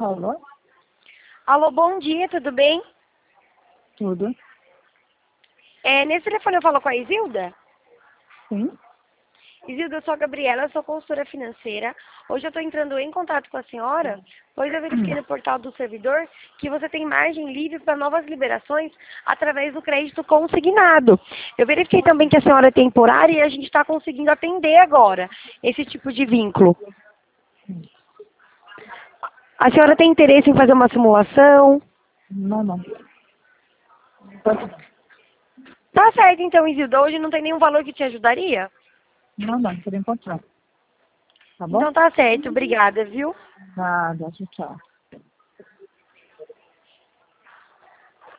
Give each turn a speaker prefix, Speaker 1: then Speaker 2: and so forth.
Speaker 1: Alô?
Speaker 2: Alô, bom dia, tudo bem?
Speaker 1: Tudo?
Speaker 2: Nesse telefone eu falo com a Isilda?
Speaker 1: Sim?
Speaker 2: Isilda, eu sou a Gabriela, eu sou consultora financeira. Hoje eu estou entrando em contato com a senhora, pois eu verifiquei no portal do servidor que você tem margem livre para novas liberações através do crédito consignado. Eu verifiquei também que a senhora é temporária e a gente está conseguindo atender agora esse tipo de vínculo. A senhora tem interesse em fazer uma simulação?
Speaker 1: Não.
Speaker 2: Tá certo então, Isilda. Hoje não tem nenhum valor que te ajudaria?
Speaker 1: Não, por enquanto não. Tá bom?
Speaker 2: Então tá certo, obrigada, viu?
Speaker 1: Nada, tchau.